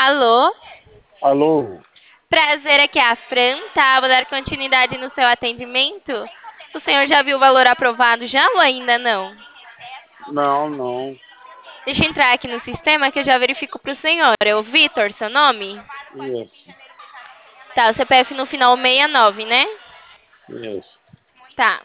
Alô? Alô? Prazer, aqui é a Fran, tá? Vou dar continuidade no seu atendimento. O senhor já viu o valor aprovado já ou ainda não? Não, não. Deixa eu entrar aqui no sistema que eu já verifico pro senhor. É o Vitor, seu nome? Isso, Tá, o CPF no final 69, né? isso. Tá.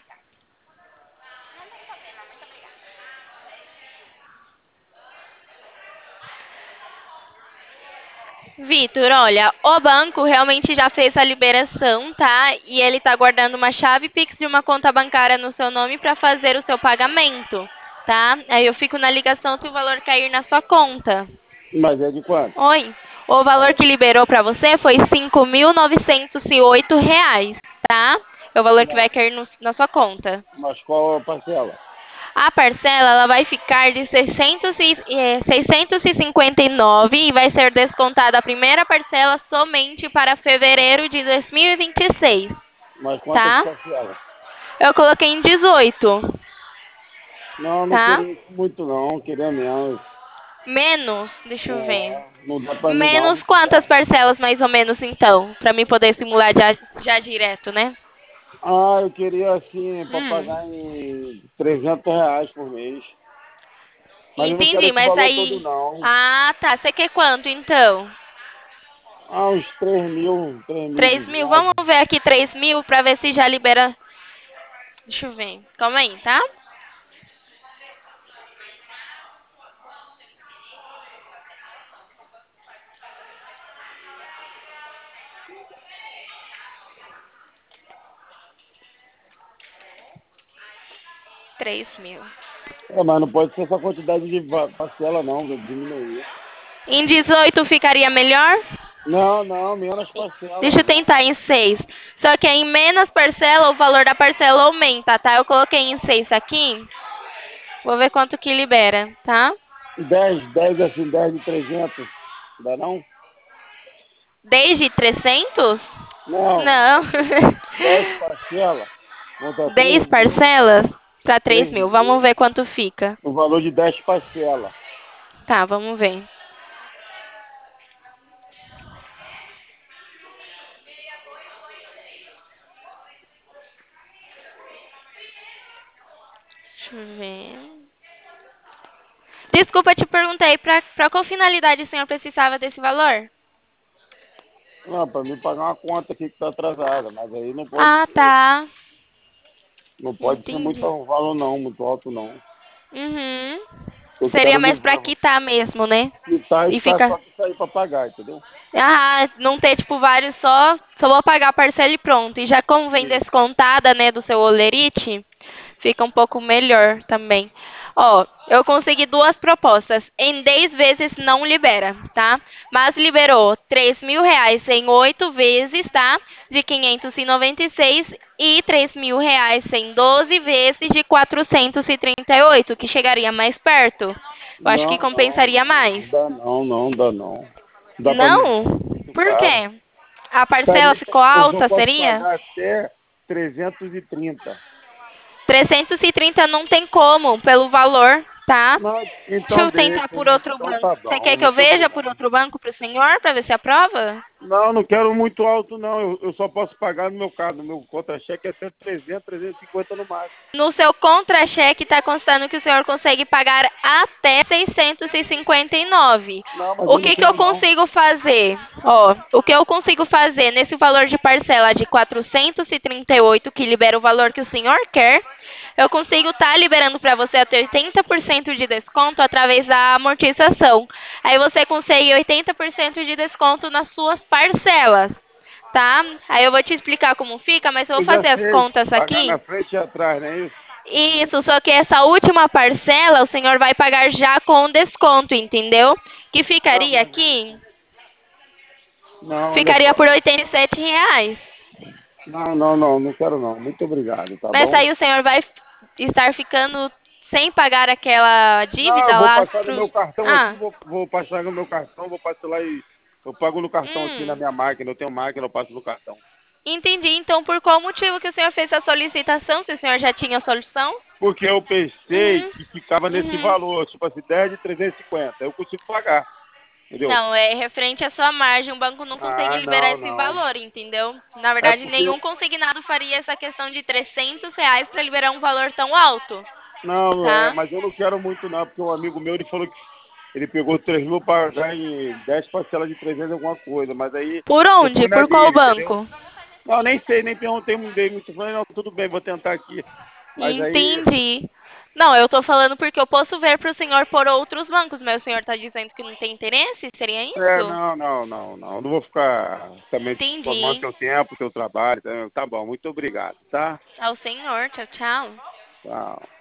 Vitor, olha, o banco realmente já fez a liberação, tá? E ele tá guardando uma chave Pix de uma conta bancária no seu nome para fazer o seu pagamento, tá? Aí eu fico na ligação se o valor cair na sua conta. Mas é de quanto? Oi, o valor que liberou para você foi R$ 5.908, tá? É o valor que vai Não. cair na sua conta. Mas qual a parcela? A parcela ela vai ficar de 659 e vai ser descontada a primeira parcela somente para fevereiro de 2026, Mas quantas tá? parcelas? Eu coloquei em 18, Não, não tá? queria isso muito não, queria menos. Menos, deixa eu ver. Não dá pra mim não, Menos muito quantas caro. parcelas mais ou menos então? Para mim poder simular já direto, né? Ah, eu queria assim, pra Hum, pagar em R$ 300 por mês. Mas eu não quero entendi, esse mas valor todo aí... não. Ah, tá. Você quer quanto então? Ah, uns 3.000, 3.000? 3.200. Vamos ver aqui 3.000 para ver se já libera. Deixa eu ver. Calma aí, tá? Três mil. Mas não pode ser essa quantidade de parcela não, vou diminuir. Em 18 ficaria melhor? Não, não, menos parcela, Deixa eu menos. tentar em 6. Só que em menos parcela, o valor da parcela aumenta, tá? Eu coloquei em 6 aqui. Vou ver quanto que libera, tá? 10 assim, 10 de 300. Dá não? Desde 300? Não, Não. 10 parcelas. Conta 10 3 mil, parcelas para 3 3 mil. Vamos mil, ver quanto fica. o valor de 10 parcelas. Tá, vamos ver. Deixa eu ver. Desculpa, te perguntei, para qual finalidade o senhor precisava desse valor? Não, para mim pagar uma conta aqui que está atrasada, mas aí Ah, tá. não pode ser muito Entendi. valor não, muito alto não. Uhum. Eu Seria quero mais pra livrar, quitar mesmo, né? quitar e E ficar fica. só que sair para pagar, entendeu? Ah, não ter tipo vários só vou pagar a parcela e pronto. E já como vem Isso. descontada, né, do seu olerite, fica um pouco melhor também. Ó, eu consegui duas propostas. Em 10 vezes não libera, tá? Mas liberou R$ 3.000 em 8 vezes, tá? De 596 e R$ 3.000 em 12 vezes de 438, que chegaria mais perto. Eu acho que Não, não, compensaria não, mais. não dá não, não dá não. Não dá para mim Não? não, muito Por caro. quê? A parcela Tarifa, ficou eu só alta, posso seria? pagar até 330. 330 não tem como, pelo valor, tá? Não, Deixa então eu tentar deixa, por outro então banco. tá Você bom, quer que eu muito veja por obrigado. outro banco para o senhor, para ver se aprova? Não, não quero muito alto não, eu só posso pagar no meu carro, no meu contra-cheque é até 300, 350 no máximo. No seu contra-cheque está constando que o senhor consegue pagar até 659. Não, mas O eu não que que eu quero não. consigo fazer? Ó, o que eu consigo fazer nesse valor de parcela de 438, que libera o valor que o senhor quer, eu consigo estar liberando para você até 80% de desconto através da amortização. Aí você consegue 80% de desconto nas suas parcelas, tá? Aí eu vou te explicar como fica, mas eu vou Eu já fazer as sei, contas pagar na aqui. frente e atrás, não é isso? Isso, só que essa última parcela o senhor vai pagar já com desconto, entendeu? Que Não, ficaria mas aqui, não, olha ficaria só. por R$ 87. Não, não, não, não quero não. Muito obrigado, tá Mas bom? aí o senhor vai estar ficando sem pagar aquela Não, eu dívida vou lá passar no pros... meu cartão aqui, Ah, vou passar no meu cartão, vou passar lá e eu pago no cartão aqui na hum, minha máquina, eu tenho máquina, eu passo no cartão. entendi. Então, por qual motivo que o senhor fez a solicitação, se o senhor já tinha a solução? Porque eu pensei Uhum, que ficava nesse uhum. valor, tipo assim, 10 de 350, eu consigo pagar. entendeu? Não, é referente à sua margem, o banco não consegue Ah, liberar não, esse não. valor, entendeu? Na É verdade, porque nenhum consignado faria essa questão de R$ 300 para liberar um valor tão alto, não, tá? mas eu não quero muito não, porque um amigo meu ele falou que ele pegou 3 mil para pagar em 10 parcelas de 300 alguma coisa, mas aí Por eu onde? fui na Por qual dele, entendeu? banco? Não, nem sei, nem perguntei, não dei muito, falei, não, tudo bem, vou tentar aqui. Mas aí, Entendi. Não, eu tô falando porque eu posso ver para o senhor por outros bancos, mas o senhor tá dizendo que não tem interesse? Seria isso? não vou ficar também tomando Entendi. teu tempo, teu trabalho, tá bom, muito obrigado, tá? Ao senhor, tchau, tchau. Tchau.